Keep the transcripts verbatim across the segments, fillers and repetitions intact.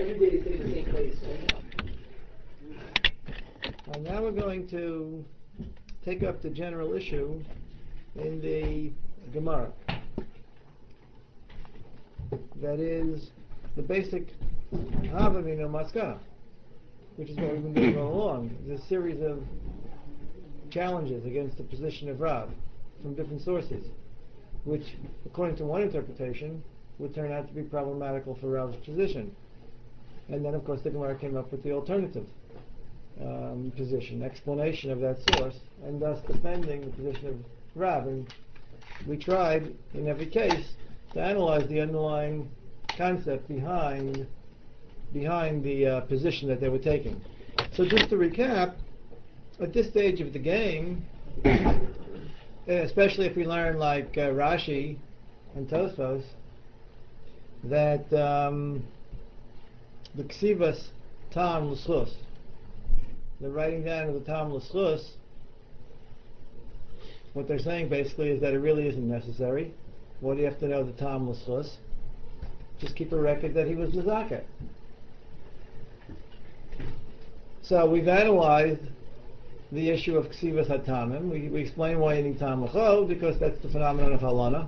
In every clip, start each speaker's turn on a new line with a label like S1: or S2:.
S1: every day they stay in the same place.
S2: And now we're going to take up the general issue in the Gemara. That is the basic Havamina Maskana, which is what we've been doing all along. There's a series of challenges against the position of Rav from different sources, which, according to one interpretation, would turn out to be problematical for Rav's position. And then, of course, the Gemara came up with the alternative um, position, explanation of that source, and thus defending the position of Rav. And we tried, in every case, to analyze the underlying concept behind behind the uh, position that they were taking. So just to recap, at this stage of the game, especially if we learn like uh, Rashi and Tosfos, that um, the Ksivas Tam L'Schus, the writing down of the Tam L'Schus, what they're saying basically is that it really isn't necessary. What do you have to know the Tam L'Schus? Just keep a record that he was Mizakeh. So we've analyzed the issue of Ksivas HaTamim. We, we explain why you need Tam L'Cho, because that's the phenomenon of Halana.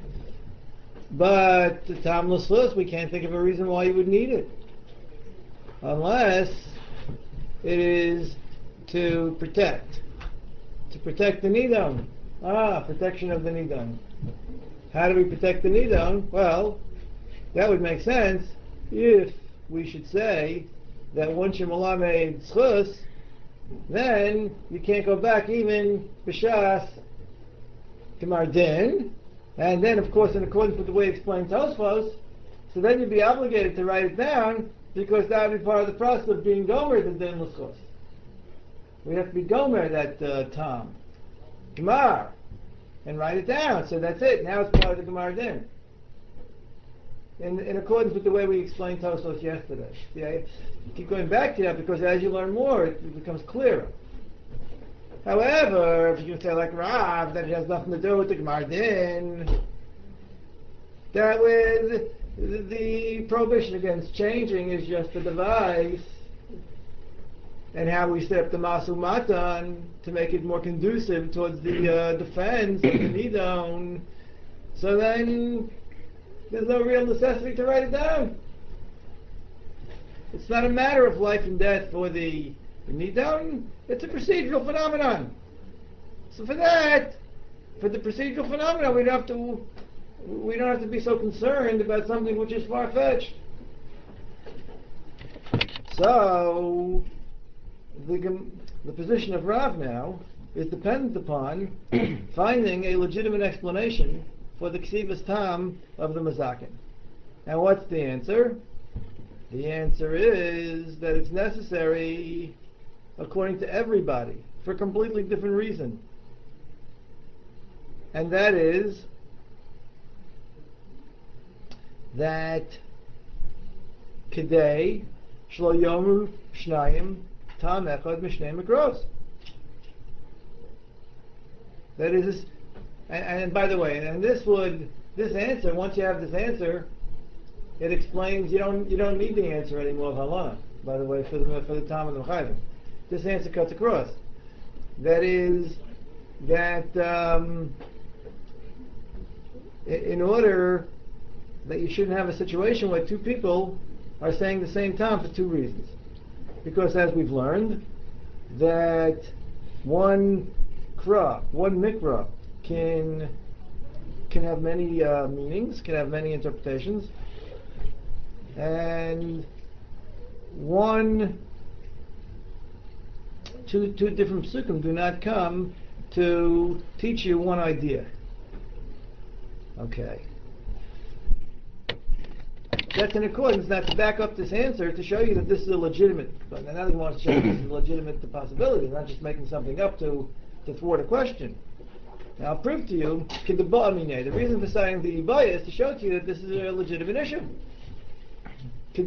S2: But the Tam L'Schus, we can't think of a reason why you would need it. Unless it is to protect. To protect the Nidon. Ah, protection of the Nidon. How do we protect the Nidon? Well, that would make sense if we should say that once you're Malamed Schus, then you can't go back even B'Shas Gemar Din, and then of course in accordance with the way explained Tosfos, so then you'd be obligated to write it down, because that would be part of the process of being Gomer the Din L'Schus. We have to be Gomer that uh, Tom Gemar and write it down, so that's it, now it's part of the Gemar Din. In, in accordance with the way we explained Tosfos yesterday. See, I keep going back to that because as you learn more, it, it becomes clearer. However, if you say like Rav, that it has nothing to do with the Gemar Din, that with the, the prohibition against changing is just a device, and how we set up the Masu Matan to make it more conducive towards the uh, defense of the Nidon, so then there's no real necessity to write it down. It's not a matter of life and death for the, the Nidon, it's a procedural phenomenon. So for that, for the procedural phenomenon, we don't have to we don't have to be so concerned about something which is far-fetched. So the the position of Rav now is dependent upon finding a legitimate explanation for the Ksivas Tam of the Mazakin. And what's the answer? The answer is that it's necessary according to everybody for a completely different reason. And that is that Kedei Shlo Yomu Shnayim Tam Echad Mishnei Mikros. That is, and, and by the way, and this would, this answer, once you have this answer, it explains you don't you don't need the answer anymore of halana. By the way, for the for the Tam and the Chayvim, this answer cuts across. That is that um, in order that you shouldn't have a situation where two people are saying the same Tam for two reasons. Because as we've learned, that one kra, one mikra, can can have many uh, meanings, can have many interpretations, and one, two, two different psukim do not come to teach you one idea. Okay. That's in accordance, now to back up this answer, to show you that this is a legitimate, but now he wants to show you this is a legitimate possibility, not just making something up to, to thwart a question. Now I'll prove to you, the reason for citing the Ibaya is to show to you that this is a legitimate issue. This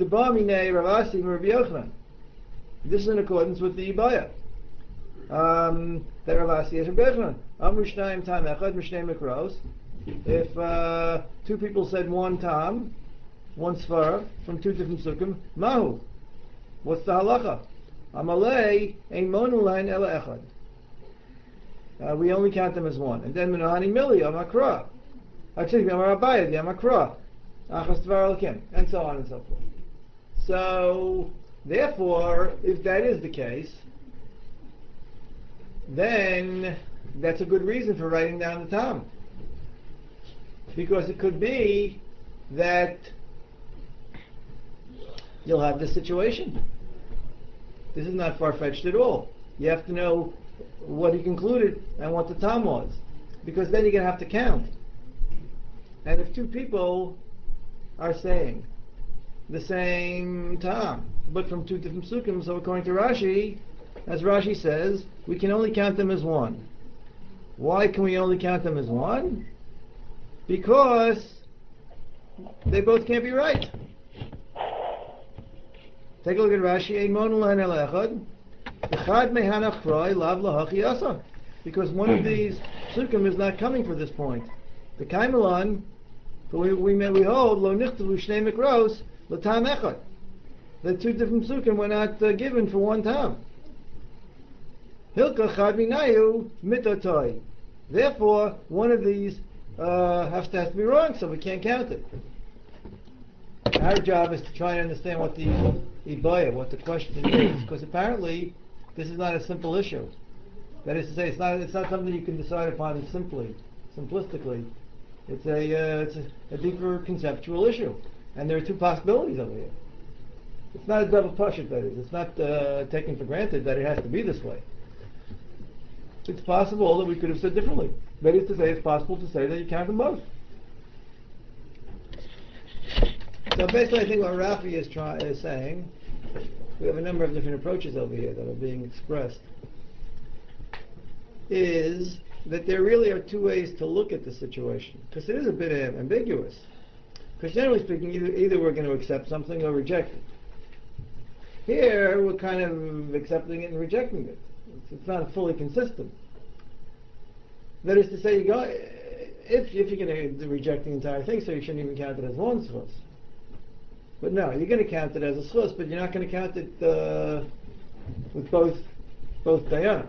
S2: is in accordance with the Ibaya. Um, that Ravasi is Rabbi Yochanan. Amru shnayim tam echad mishnei mikros. If uh, two people said one tam, one svara from two different sukkim. Mahu. What's the halacha? Amalei ein monulein ela echad. Uh, we only count them as one. And then Menahani Mili, Amakra. Excuse me, Amarabayad, Amakra. Achas Tvar Elkim. And so on and so forth. So, therefore, if that is the case, then that's a good reason for writing down the Tam. Because it could be that you'll have this situation. This is not far-fetched at all. You have to know what he concluded and what the Tam was. Because then you're going to have to count. And if two people are saying the same Tam, but from two different sukkim, so according to Rashi, as Rashi says, we can only count them as one. Why can we only count them as one? Because they both can't be right. Take a look at Rashi. Because one of these sukkim is not coming for this point. The Kaimelan, we, we, we hold, lo nichtavu shnei mikros, lo tam echad. The two different sukkim were not uh, given for one tam. Hilka chad minayu mitotoi. Therefore, one of these uh, has, to, has to be wrong, so we can't count it. Our job is to try and understand what the ibaya, what the question is, because apparently this is not a simple issue. That is to say, it's not it's not something you can decide upon simply, simplistically. It's a uh, it's a, a deeper conceptual issue, and there are two possibilities over here. It's not a double pashut, that is. It's not uh, taken for granted that it has to be this way. It's possible that we could have said differently. That is to say, it's possible to say that you count them both. So basically, I think what Rafi is, try, is saying, we have a number of different approaches over here that are being expressed, is that there really are two ways to look at the situation, because it is a bit ambiguous. Because generally speaking, either, either we're going to accept something or reject it. Here, we're kind of accepting it and rejecting it. It's, it's not fully consistent. That is to say, you go, if, if you're going to reject the entire thing, so you shouldn't even count it as one source. But no, you're going to count it as a source, but you're not going to count it uh, with both both dayanim.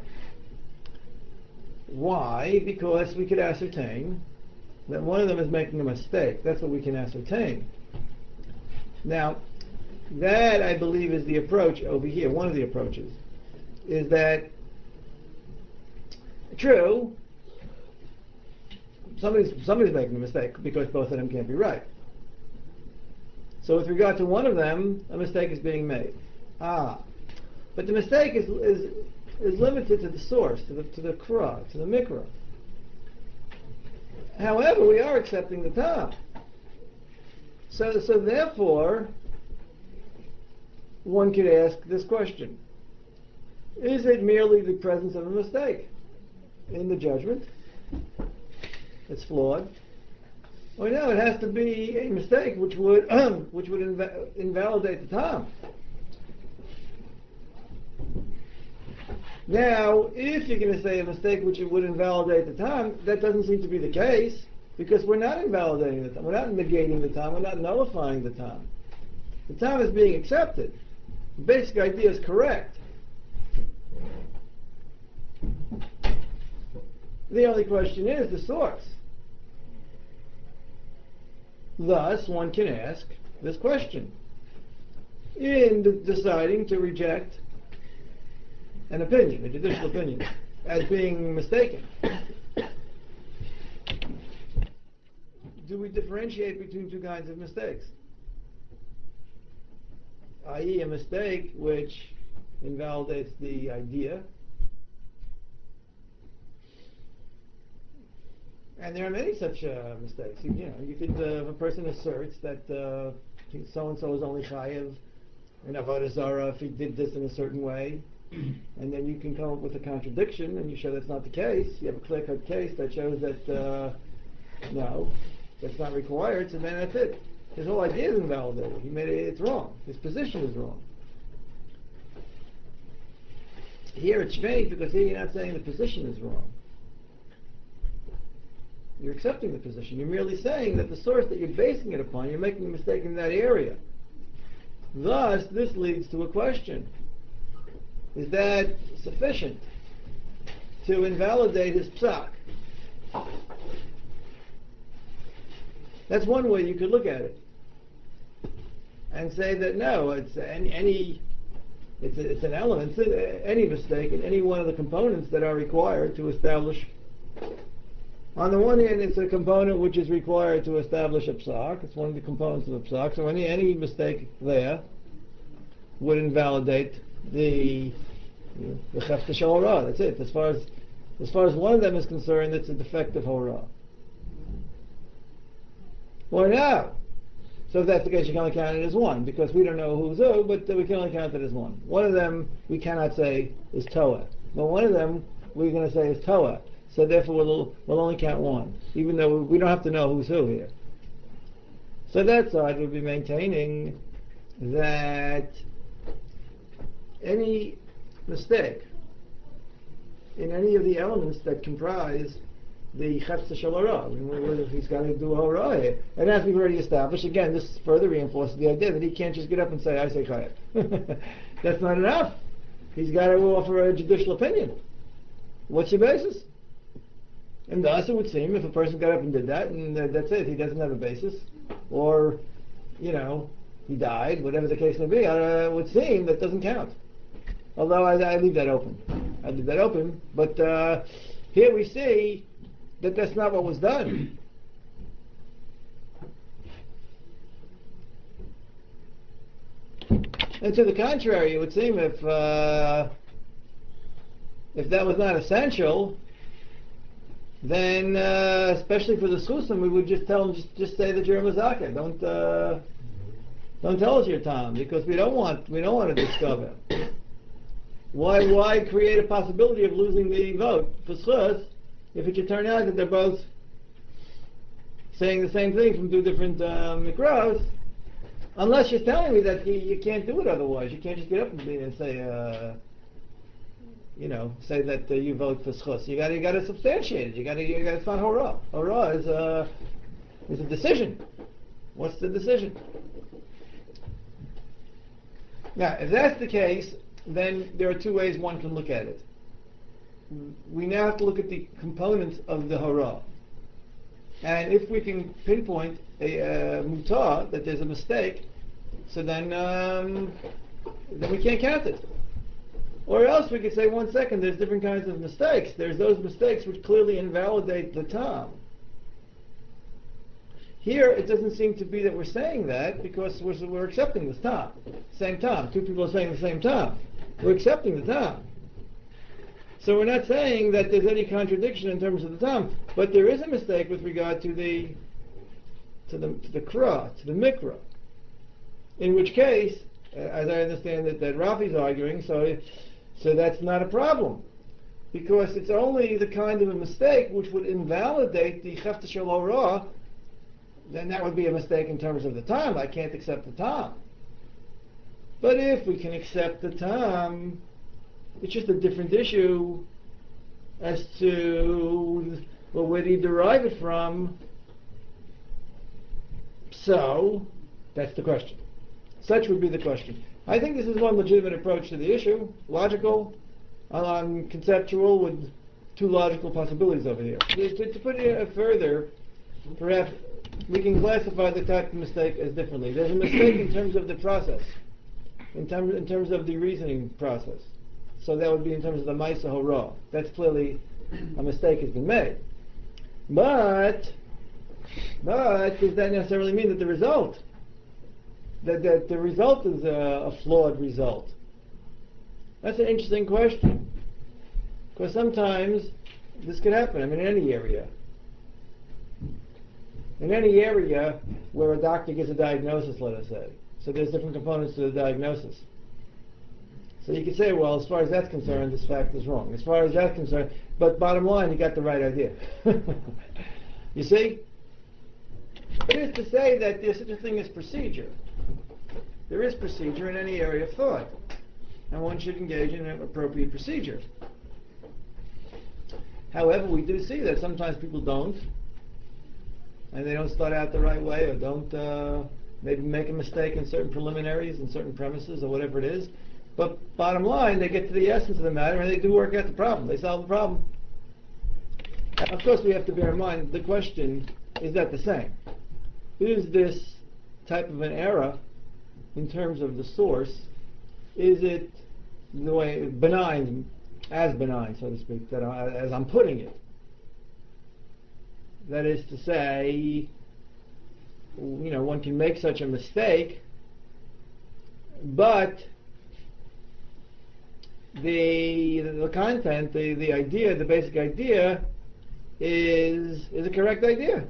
S2: Why? Because we could ascertain that one of them is making a mistake. That's what we can ascertain. Now, that I believe is the approach over here. One of the approaches is that true. Somebody's somebody's making a mistake because both of them can't be right. So with regard to one of them, a mistake is being made. Ah, but the mistake is is, is limited to the source, to the to the kra, to the mikra. However, we are accepting the tam. So so therefore, one could ask this question: is it merely the presence of a mistake in the judgment? It's flawed. Well, no, it has to be a mistake which would which would inv- invalidate the tam. Now, if you're going to say a mistake which would invalidate the tam, that doesn't seem to be the case, because we're not invalidating the tam. We're not negating the tam. We're not nullifying the tam. The tam is being accepted. The basic idea is correct. The only question is the source. Thus, one can ask this question. In de- deciding to reject an opinion, a judicial opinion, as being mistaken, do we differentiate between two kinds of mistakes? that is, a mistake which invalidates the idea, and there are many such uh, mistakes. You, you know, you could, uh, if a person asserts that uh, so and so is only chayiv in avodah zarah if he did this in a certain way, and then you can come up with a contradiction, and you show that's not the case. You have a clear-cut case that shows that uh, no, that's not required. So then that's it. His whole idea is invalidated. He made it. It's wrong. His position is wrong. Here it's strange because here you're not saying the position is wrong. You're accepting the position. You're merely saying that the source that you're basing it upon, you're making a mistake in that area. Thus, this leads to a question. Is that sufficient to invalidate his psak? That's one way you could look at it. And say that no, it's any, any it's, a, it's an element, it's any mistake in any one of the components that are required to establish. On the one hand, it's a component which is required to establish a psak. It's one of the components of a psak. So any, any mistake there would invalidate the the chefta shel hora. That's it. As far as as far as one of them is concerned, it's a defective hora. Well, now, so if that's the case, you can only count it as one, because we don't know who's who, but we can only count it as one. One of them we cannot say is toa, but one of them we're going to say is toa. So therefore we'll, we'll only count one, even though we don't have to know who's who here. So that side would be maintaining that any mistake in any of the elements that comprise the chefta shel hora, I mean, he's got to do a hora here. And as we've already established, again, this further reinforces the idea that he can't just get up and say, I say chayav. That's not enough. He's got to offer a judicial opinion. What's your basis? And thus it would seem if a person got up and did that, and uh, that's it, he doesn't have a basis, or, you know, he died, whatever the case may be, uh, it would seem that doesn't count. Although I, I leave that open. I leave that open, but uh, here we see that that's not what was done. And to the contrary, it would seem if uh, if that was not essential, then, uh, especially for the Susim, we would just tell them, just, just say that you're a Mazaka. Don't, uh, don't tell us your time, because we don't want, we don't want to discover. Why, why create a possibility of losing the vote for Schus if it should turn out that they're both saying the same thing from two different uh, mikros? Unless you're telling me that you, you can't do it otherwise. You can't just get up and, and say, uh, you know, say that uh, you vote for schus. You got you got to substantiate it. You got to you got to. It's not hora. Hora is a is a decision. What's the decision? Now, if that's the case, then there are two ways one can look at it. We now have to look at the components of the hora, and if we can pinpoint a uh, mutar that there's a mistake, so then um, then we can't count it. Or else we could say, one second, there's different kinds of mistakes. There's those mistakes which clearly invalidate the tam. Here, it doesn't seem to be that we're saying that, because we're, we're accepting the tam. Same tam. Two people are saying the same tam. We're accepting the tam. So we're not saying that there's any contradiction in terms of the tam, but there is a mistake with regard to the to the to the kra, to the mikra. In which case, as I understand it, that Rafi's arguing, so so that's not a problem, because it's only the kind of a mistake which would invalidate the chefta shel hora. Then that would be a mistake in terms of the time. I can't accept the time. But if we can accept the time, it's just a different issue as to, well, where do you derive it from? So that's the question. Such would be the question. I think this is one legitimate approach to the issue, logical, um, conceptual, with two logical possibilities over here. To, to put it further, perhaps we can classify the type of mistake as differently. There's a mistake in terms of the process, in, term, in terms of the reasoning process. So that would be in terms of the Maisa Hora. That's clearly a mistake has been made. But, but does that necessarily mean that the result That, that the result is a, a flawed result? That's an interesting question. Because sometimes this could happen, I mean, in any area. In any area where a doctor gives a diagnosis, let us say. So there's different components to the diagnosis. So you could say, well, as far as that's concerned, this fact is wrong. As far as that's concerned, but bottom line, you got the right idea. You see? It is to say that there's such a thing as procedure. There is procedure in any area of thought, and one should engage in an appropriate procedure. However, we do see that sometimes people don't, and they don't start out the right way, or don't uh, maybe make a mistake in certain preliminaries and certain premises or whatever it is. But bottom line, they get to the essence of the matter and they do work out the problem. They solve the problem. And of course, we have to bear in mind the question: is that the same? Is this type of an error, in terms of the source, is it the way benign, as benign, so to speak, that I, as I'm putting it? That is to say, you know, one can make such a mistake, but the the content, the, the idea, the basic idea, is is a correct idea.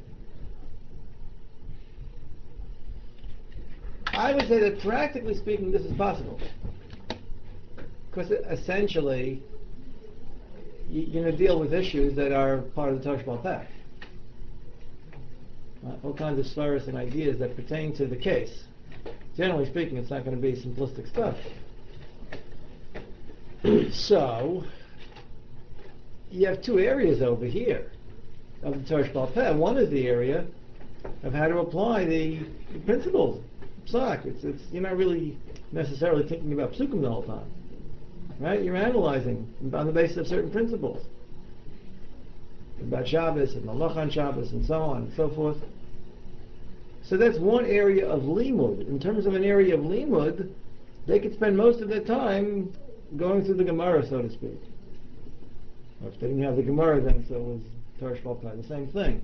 S2: I would say that practically speaking, this is possible, because essentially you're going to deal with issues that are part of the Torah Sheba'al Peh. Uh, all kinds of slurs and ideas that pertain to the case. Generally speaking, it's not going to be simplistic stuff. So, you have two areas over here of the Torah Sheba'al Peh. One is the area of how to apply the, the principles. Psak. It's, it's, you're not really necessarily thinking about psukim the whole time. Right? You're analyzing on the basis of certain principles. About Shabbos and Malach on Shabbos and so on and so forth. So that's one area of limud. In terms of an area of limud, they could spend most of their time going through the Gemara, so to speak. Or if they didn't have the Gemara, then so it was Torah Sheba'al Peh, the same thing.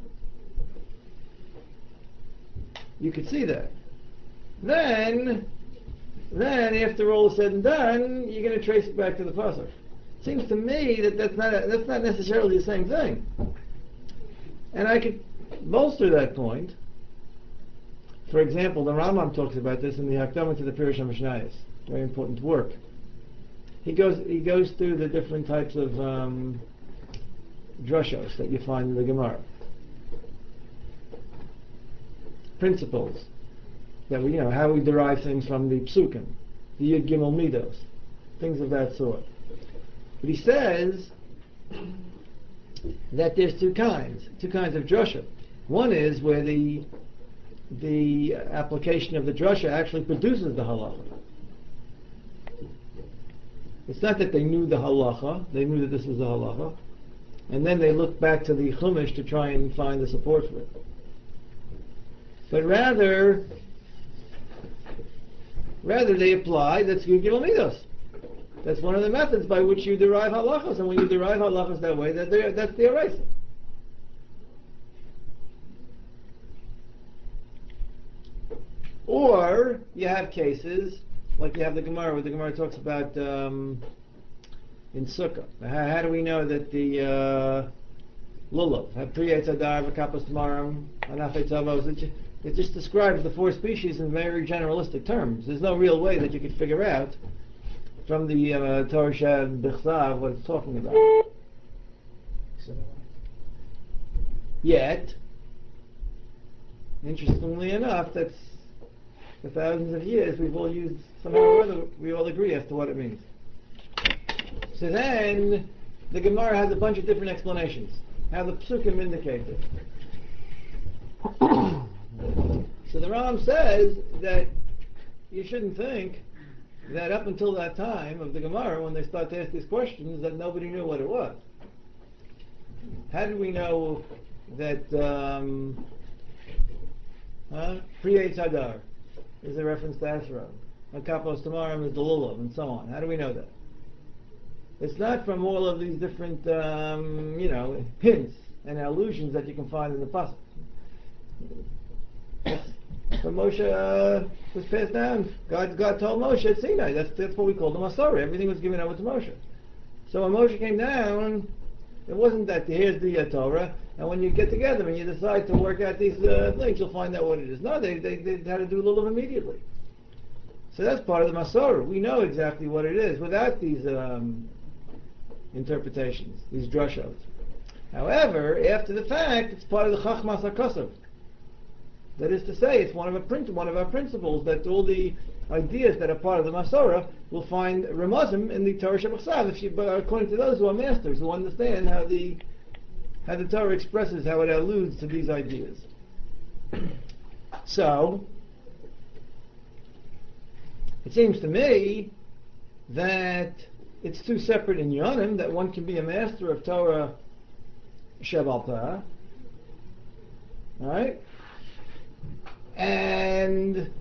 S2: You could see that. Then, then after all is said and done, you're going to trace it back to the pasuk. Seems to me that that's not a, that's not necessarily the same thing. And I could bolster that point. For example, the Rambam talks about this in the Hakdamah to the Pirush HaMishnayos, very important work. He goes he goes through the different types of um, drushos that you find in the Gemara, principles that we, you know, how we derive things from the psukim, the Yud Gimel Midos, things of that sort. But he says that there's two kinds, two kinds of drasha. One is where the the application of the drasha actually produces the halacha. It's not that they knew the halacha, they knew that this was the halacha, and then they looked back to the chumash to try and find the support for it. But rather, rather they apply, that's Yud Gimel Midos. That's one of the methods by which you derive halachas, and when you derive halachas that way, that that's the eraser. Or you have cases like you have the Gemara, where the Gemara talks about um, in Sukkah. How, how do we know that the uh, lulav, priyetz adar, v'kapas tamarim, anafei tzavos? It, it just describes the four species in very generalistic terms. There's no real way that you could figure out from the uh, Torah Sheb B'chsav what it's talking about. Yet, interestingly enough, that's for thousands of years we've all used somehow or other, we all agree as to what it means. So then the Gemara has a bunch of different explanations, how the psukim indicate it. So the Ram says that you shouldn't think that up until that time of the Gemara, when they start to ask these questions, that nobody knew what it was. How did we know that um, huh? Priyetz Hadar is a reference to Asherah, Kapos Tamarim is the lulav, and so on? How do we know that? It's not from all of these different, um, you know, hints and allusions that you can find in the pasuk. When Moshe uh, was passed down, God, God told Moshe at Sinai. That's that's what we call the Masorah. Everything was given over to Moshe. So when Moshe came down, it wasn't that here's the uh, Torah, and when you get together and you decide to work out these uh, things, you'll find out what it is. No, they, they, they had to do lulav immediately. So that's part of the Masorah. We know exactly what it is without these um, interpretations, these drushos. However, after the fact, it's part of the Chachmas HaKosav. That is to say, it's one of, a print, one of our principles that all the ideas that are part of the Masorah will find remazim in the Torah Shebachsav, if you, according to those who are masters, who understand how the how the Torah expresses, how it alludes to these ideas. So, it seems to me that it's two separate inyanim, that one can be a master of Torah Shebal Peh, right? And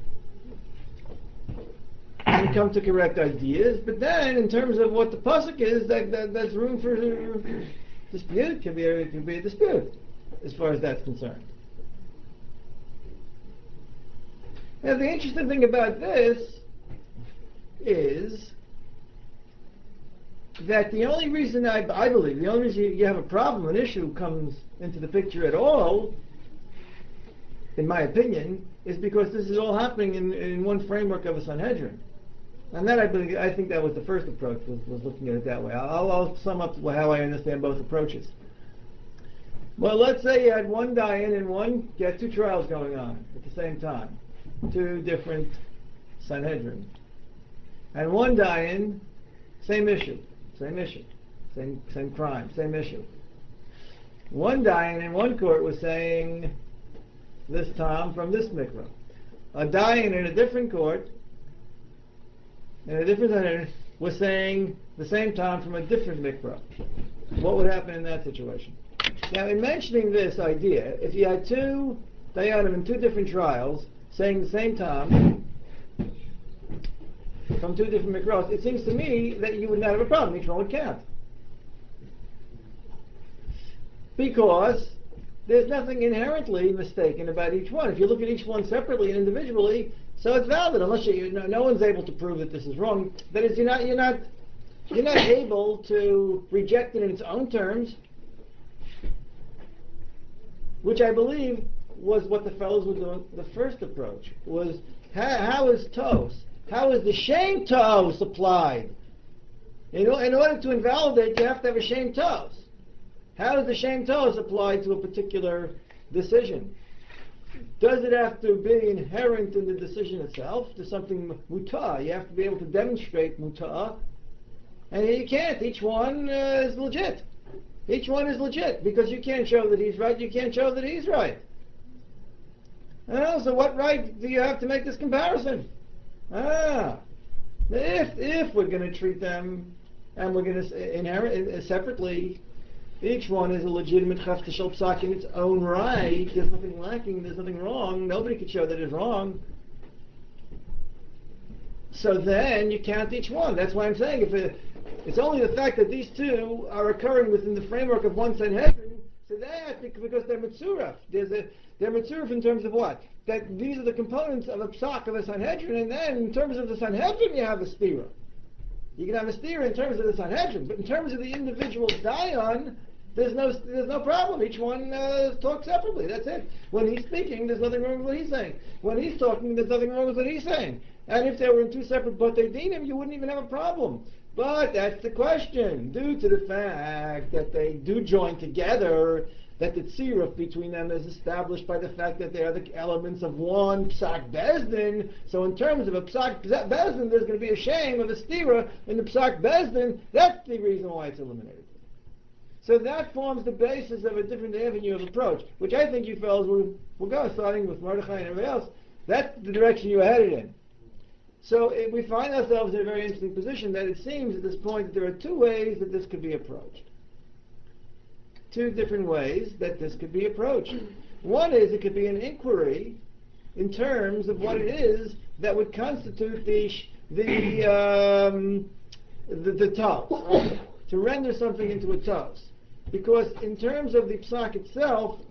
S2: and come to correct ideas, but then in terms of what the pasuk is, that, that that's room for dispute. Could be a, could be a dispute as far as that's concerned. Now the interesting thing about this is that the only reason I, I believe, the only reason you have a problem, an issue comes into the picture at all, in my opinion, is because this is all happening in, in one framework of a Sanhedrin. And that I believe, I think that was the first approach, was, was looking at it that way. I'll, I'll sum up how I understand both approaches. Well, let's say you had one dayan and one, you had two trials going on at the same time. Two different Sanhedrin. And one dayan, same issue, same issue, same same crime, same issue. One dayan in one court was saying this Tom from this mikvah. A dayan in a different court, in a different Sanhedrin, was saying the same Tom from a different mikvah. What would happen in that situation? Now, in mentioning this idea, if you had two dayanim in two different trials saying the same Tom from two different mikvahs, it seems to me that you would not have a problem. Each one would count. Because there's nothing inherently mistaken about each one. If you look at each one separately and individually, so it's valid, unless you, no, no one's able to prove that this is wrong. That is, you're not, you're not, you're not able to reject it in its own terms, which I believe was what the fellows were doing. The first approach was, how, how is tos? How is the shame tos applied? In, in order to invalidate, you have to have a shame tos. How is the shame tos applied to a particular decision? Does it have to be inherent in the decision itself, to something mutah? You have to be able to demonstrate mutah, and you can't. Each one uh, is legit. Each one is legit, because you can't show that he's right, you can't show that he's right. Oh, so what right do you have to make this comparison? Ah, if if we're going to treat them and we're going to inherit uh, separately, each one is a legitimate chafta shel psak in its own right. There's nothing lacking. There's nothing wrong. Nobody could show that it's wrong. So then you count each one. That's why I'm saying if it, it's only the fact that these two are occurring within the framework of one Sanhedrin, so that because they're mitzuraf. There's a they're mitzuraf in terms of what? That these are the components of a psak of a Sanhedrin, and then in terms of the Sanhedrin you have a stira. You can have a stira in terms of the Sanhedrin, but in terms of the individual dayan, there's no there's no problem. Each one uh, talks separately. That's it. When he's speaking, there's nothing wrong with what he's saying. When he's talking, there's nothing wrong with what he's saying. And if they were in two separate batei dinim, you wouldn't even have a problem. But that's the question. Due to the fact that they do join together, that the tziruf between them is established by the fact that they are the elements of one psak bezdin. So in terms of a psak bezdin, there's going to be a shame of a stira in the psak bezdin. That's the reason why it's eliminated. So that forms the basis of a different avenue of approach, which I think you fellows will, will go, starting with Mordechai and everybody else. That's the direction you're headed in. So it, we find ourselves in a very interesting position that it seems at this point that there are two ways that this could be approached. Two different ways that this could be approached. One is it could be an inquiry in terms of what it is that would constitute the the um, the, the tos, to render something into a tos. Because in terms of the psak itself,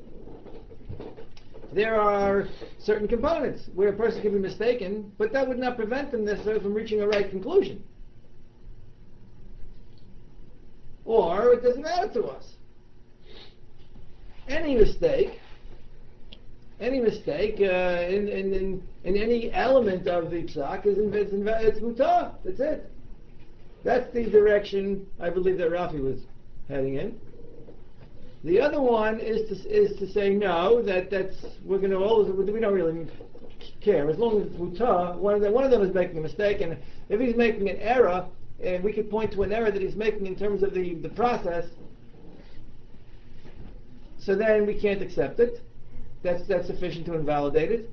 S2: there are certain components where a person can be mistaken, but that would not prevent them necessarily from reaching a right conclusion. Or it doesn't matter to us. Any mistake, any mistake uh, in, in, in, in any element of the psak is in, it's, in, it's mutah. That's it. That's the direction I believe that Rafi was heading in. The other one is to is to say no, that that's we're going to always we don't really care as long as it's mutah. One of them one of them is making a mistake, and if he's making an error, and we could point to an error that he's making in terms of the, the process, so then we can't accept it. That's, that's sufficient to invalidate it.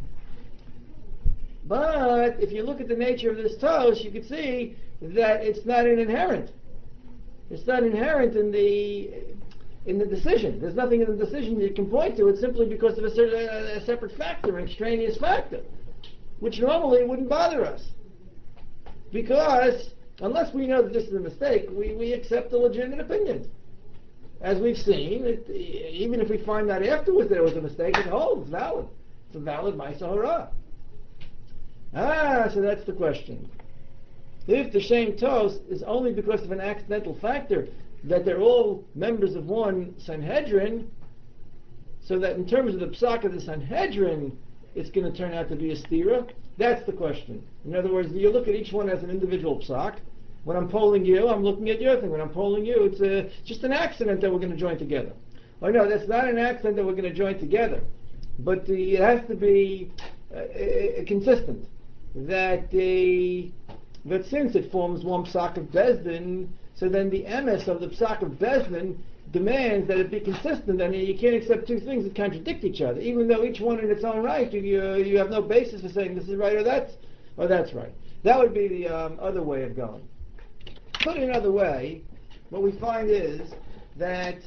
S2: But if you look at the nature of this tos, you can see that it's not an inherent. It's not inherent in the in the decision. There's nothing in the decision you can point to. It's simply because of a, certain, a separate factor, an extraneous factor, which normally wouldn't bother us. Because unless we know that this is a mistake, we, we accept a legitimate opinion. As we've seen, it, even if we find out afterwards that it was a mistake, it holds valid. It's a valid Ma'aseh Hara. Ah, so that's the question. If the Shem Tos is only because of an accidental factor, that they're all members of one Sanhedrin, so that in terms of the psak of the Sanhedrin, it's going to turn out to be a stira, that's the question. In other words, you look at each one as an individual psak. When I'm polling you, I'm looking at your thing. When I'm polling you, it's a, just an accident that we're going to join together. Oh no, that's not an accident that we're going to join together. But the, it has to be uh, uh, consistent. That the that since it forms one psak of Bezdin, so then the emes of the psak of Bezdin demands that it be consistent, and you can't accept two things that contradict each other, even though each one in its own right, you, you, you have no basis for saying this is right or that's or that's right. That would be the um, other way of going. Put it another way, what we find is that,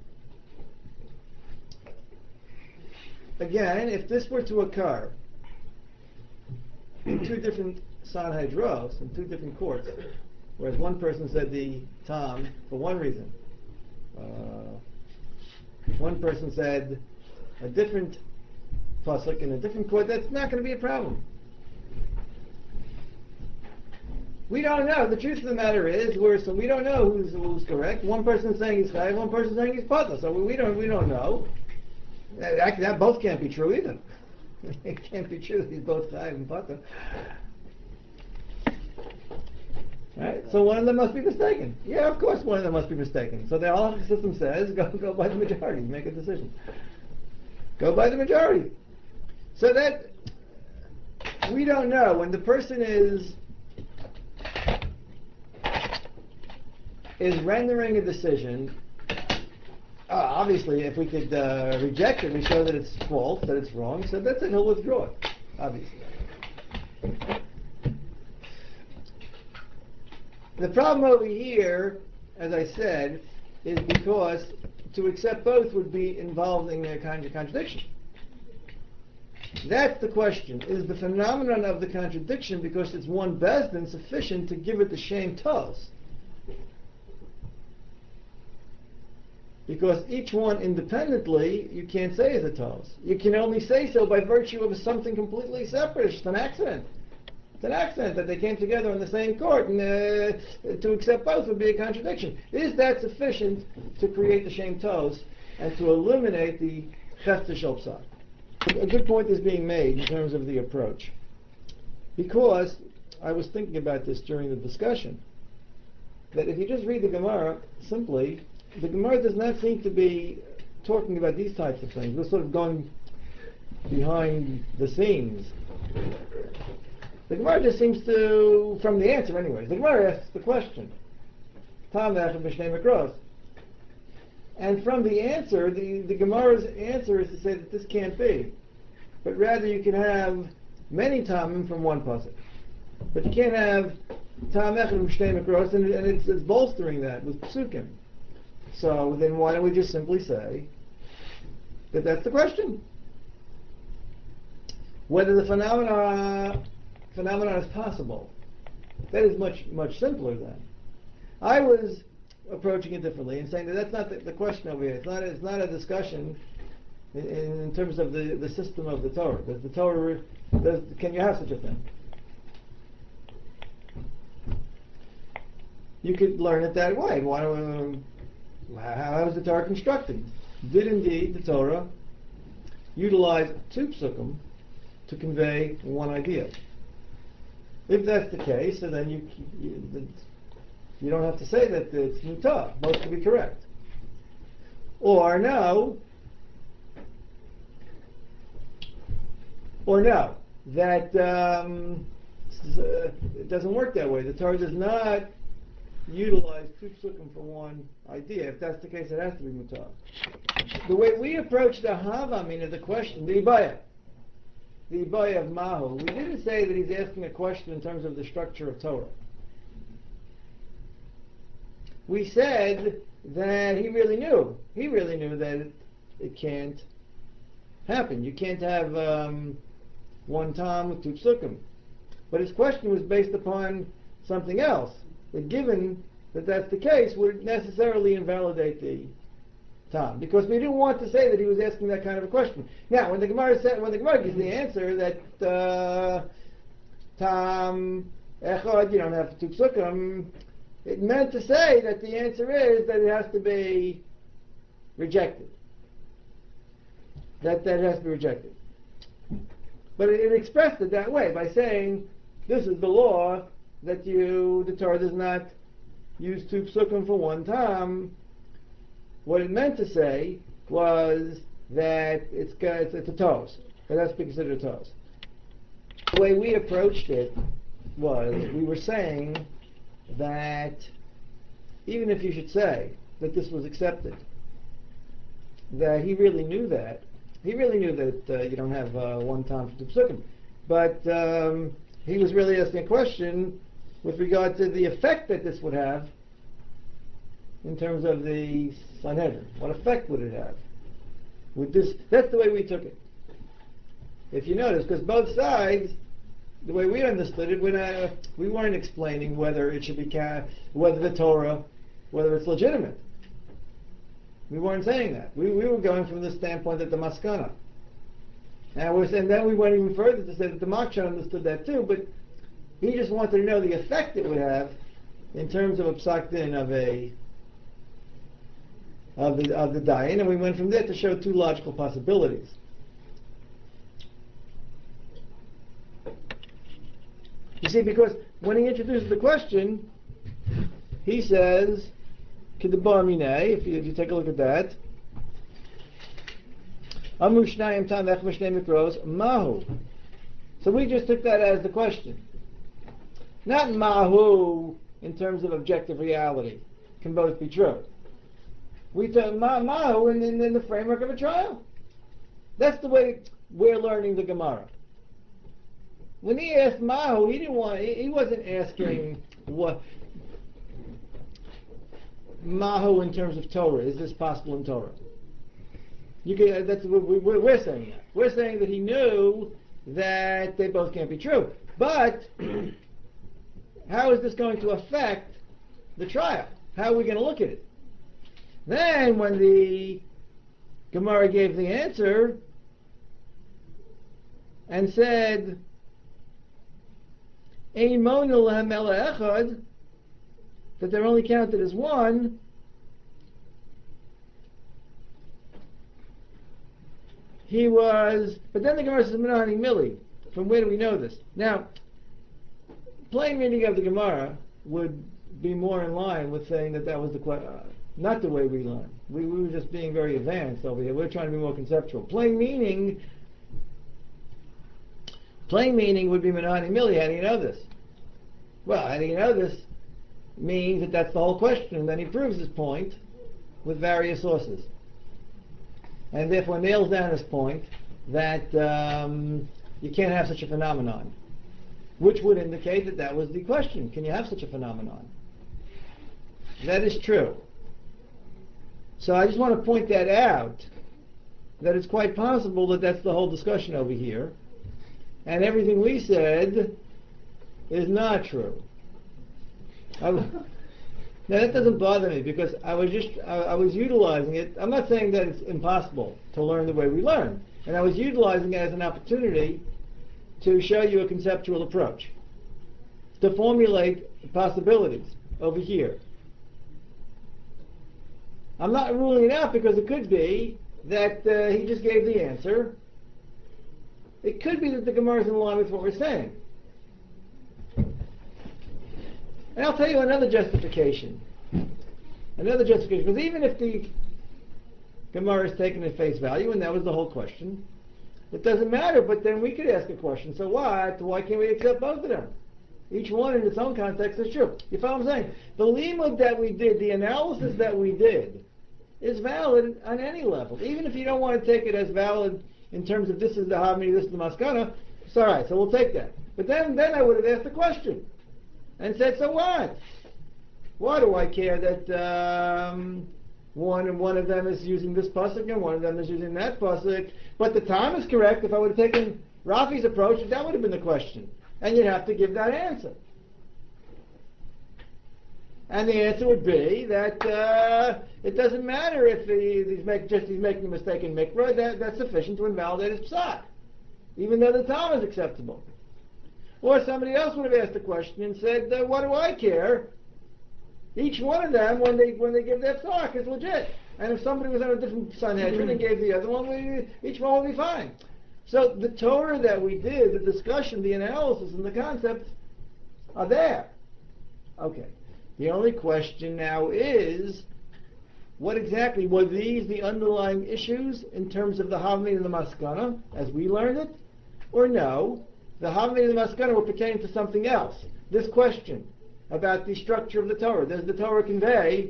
S2: again, if this were to occur in two different Sanhedros, in two different courts, whereas one person said the Tom for one reason, uh, one person said a different pasuk in a different court, that's not going to be a problem. We don't know. The truth of the matter is, we're so we don't know who's who's correct. One person's saying he's chayv, one person's saying he's patla. So we, we don't we don't know. That, that both can't be true either. It can't be true that he's both chayv and patla. Right? So one of them must be mistaken. Yeah, of course one of them must be mistaken. So the halachic system says, go go by the majority, make a decision. Go by the majority. So that we don't know when the person is. is rendering a decision. Uh, obviously, if we could uh, reject it, we show that it's false, that it's wrong, so that's it, he'll withdraw it, obviously. The problem over here, as I said, is because to accept both would be involving a kind of contradiction. That's the question. Is the phenomenon of the contradiction, because it's one Bezdin, sufficient to give it the Shem Tos? Because each one independently, you can't say is a tos. You can only say so by virtue of something completely separate. It's an accident. It's an accident that they came together in the same court, and uh, to accept both would be a contradiction. Is that sufficient to create the Shem Tos and to eliminate the Chester Shel Psak? A good point is being made in terms of the approach. Because I was thinking about this during the discussion, that if you just read the Gemara simply, the Gemara does not seem to be talking about these types of things. We're sort of going behind the scenes. The Gemara just seems to, from the answer anyways, the Gemara asks the question. And from the answer, the, the Gemara's answer is to say that this can't be. But rather you can have many tamim from one pasuk. But you can't have tam echad b'shnei mikros, and, and it's, it's bolstering that with psukim. So then why don't we just simply say that that's the question? Whether the phenomena, phenomenon is possible. That is much, much simpler then. I was approaching it differently and saying that that's not the, the question over here. It's not, it's not a discussion in, in terms of the, the system of the Torah. Does the Torah, does, can you have such a thing? You could learn it that way. Why don't How is the Torah constructed? Did indeed the Torah utilize two psukim to convey one idea? If that's the case, so then you, you you don't have to say that it's mutar. Both could be correct. Or no, or no, that um, it doesn't work that way. The Torah does not utilize two psukim for one idea. If that's the case, it has to be mutar. The way we approach the havamina of the question, the ibaya, the ibaya of Mahu, we didn't say that he's asking a question in terms of the structure of Torah. We said that he really knew. He really knew that it, it can't happen. You can't have um, one tam with two psukim. But his question was based upon something else. That given that that's the case, would necessarily invalidate the tam, because we didn't want to say that he was asking that kind of a question. Now, when the Gemara said, when the Gemara gives the answer that uh, tam echad, you don't have two psukim, it meant to say that the answer is that it has to be rejected. That that has to be rejected. But it, it expressed it that way by saying, this is the law, that you, the Torah does not use two psukim for one tam. What it meant to say was that it's it's, it's a tos. It has to be considered a tos. The way we approached it was, we were saying that even if you should say that this was accepted, that he really knew that. He really knew that uh, you don't have uh, one tam for two psukim. But um, he was really asking a question with regard to the effect that this would have in terms of the Sanhedrin. What effect would it have? Would this? That's the way we took it. If you notice, because both sides, the way we understood it, when uh, we weren't explaining whether it should be ca- whether the Torah, whether it's legitimate. We weren't saying that. We we were going from the standpoint that the maskana. And we're saying, then we went even further to say that the Maksha understood that too, but he just wanted to know the effect it would have in terms of a psak din of a of the of the dayan, and we went from there to show two logical possibilities. You see, because when he introduces the question, he says, "K'debar minei." If you if you take a look at that, Amu shnayim tam ech v'shnei mikros mahu. So we just took that as the question. Not mahu in terms of objective reality. Can both be true. We took ma- mahu in, in, in the framework of a trial. That's the way we're learning the Gemara. When he asked mahu, he didn't want. He, he wasn't asking what mahu in terms of Torah. Is this possible in Torah? You can, that's we, we, we're saying that. We're saying that he knew that they both can't be true. But how is this going to affect the trial? How are we going to look at it? Then when the Gemara gave the answer and said, Ein mona lahem ela echad, that they're only counted as one, he was, but then the Gemara says, Menahani Mili. From where do we know this? Now, plain meaning of the Gemara would be more in line with saying that that was the question, uh, not the way we learn. We, we were just being very advanced over here. We're trying to be more conceptual. Plain meaning, plain meaning would be Menahani Mili. How do you know this? Well, how do you know this? Means that that's the whole question. And then he proves his point with various sources. And therefore nails down his point that um, you can't have such a phenomenon, which would indicate that that was the question. Can you have such a phenomenon? That is true. So I just want to point that out, that it's quite possible that that's the whole discussion over here, and everything we said is not true. I, Now that doesn't bother me, because I was just I, I was utilizing it. I'm not saying that it's impossible to learn the way we learn, and I was utilizing it as an opportunity to show you a conceptual approach, to formulate possibilities over here. I'm not ruling it out, because it could be that uh, he just gave the answer. It could be that the Gemara is in line with what we're saying. And I'll tell you another justification. Another justification. Because even if the Gemara is taken at face value, and that was the whole question, it doesn't matter, but then we could ask a question. So what? Why can't we accept both of them? Each one in its own context is true. You follow what I'm saying? The limud that we did, the analysis that we did, is valid on any level. Even if you don't want to take it as valid in terms of this is the Havmini, this is the Maskana, it's all right, so we'll take that. But then, then I would have asked the question and said, so what? Why do I care that um, one and one of them is using this pasuk and one of them is using that pasuk? But the time is correct. If I would have taken Rafi's approach, that would have been the question. And you'd have to give that answer. And the answer would be that uh, it doesn't matter if he, he's, make, just, he's making a mistake in mikra, that, that's sufficient to invalidate his psak, even though the time is acceptable. Or somebody else would have asked the question and said, uh, what do I care? Each one of them, when they when they give their psak, is legit. And if somebody was on a different Sanhedrin and gave the other one, we, each one would be fine. So the Torah that we did, the discussion, the analysis, and the concepts are there. Okay. The only question now is, what exactly, were these the underlying issues in terms of the Havmini and the Maskana, as we learned it? Or no, the Havmini and the Maskana were pertaining to something else. This question about the structure of the Torah. Does the Torah convey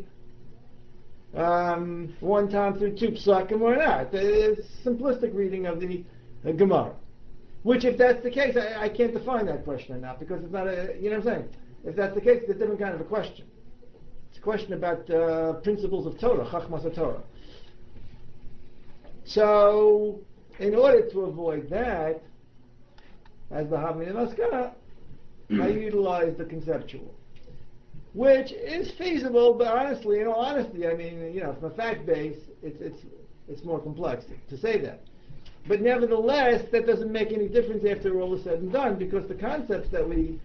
S2: um, one time through two psakim or not? It's a simplistic reading of the uh, Gemara. Which, if that's the case, I, I can't define that question or not, because it's not a, you know what I'm saying? If that's the case, it's a different kind of a question. It's a question about uh, principles of Torah, Chachmas Torah. So, in order to avoid that, as the Havmini and Maskana, I utilize the conceptual, which is feasible, but honestly, in all honesty, I mean, you know, from a fact base, it's it's it's more complex to say that. But nevertheless, that doesn't make any difference after all is said and done, because the concepts that we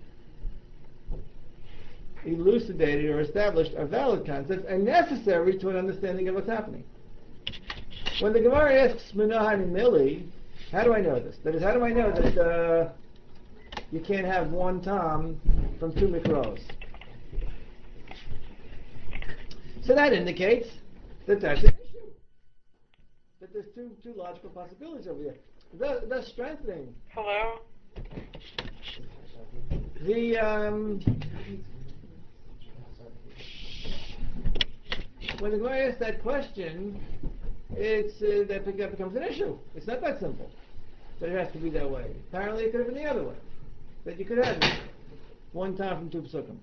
S2: elucidated or established are valid concepts and necessary to an understanding of what's happening. When the Gemara asks Menahani Mili, how do I know this? That is, how do I know that uh, you can't have one tom from two mikros? So that indicates that that's an issue. That there's two two logical possibilities over here. Thus, thus strengthening.
S1: Hello?
S2: The um, when the Gemara asks that question, it's uh, that becomes an issue. It's not that simple. That it has to be that way. Apparently, it could have been the other way. That you could have it. One time from two psukim.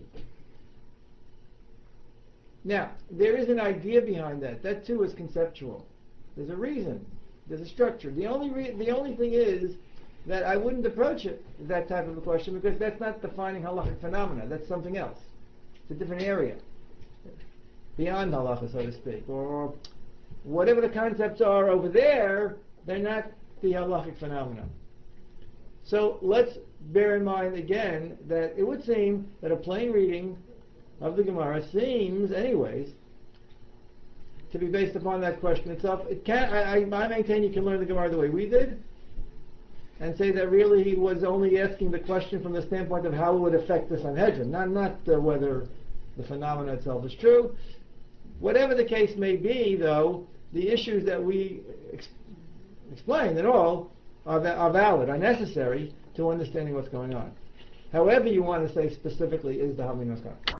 S2: Now, there is an idea behind that. That too is conceptual. There's a reason. There's a structure. The only re- the only thing is that I wouldn't approach it that type of a question, because that's not defining halachic phenomena. That's something else. It's a different area. Beyond halacha, so to speak. Or whatever the concepts are over there, they're not the halachic phenomena. So let's bear in mind again that it would seem that a plain reading of the Gemara seems, anyways, to be based upon that question itself. It can I, I maintain you can learn the Gemara the way we did, and say that really he was only asking the question from the standpoint of how it would affect the Sanhedrin, not not uh, whether the phenomena itself is true. Whatever the case may be, though, the issues that we ex- explained and all are, va- are valid, are necessary to understanding what's going on. However you want to say specifically is the Havmini Maskana.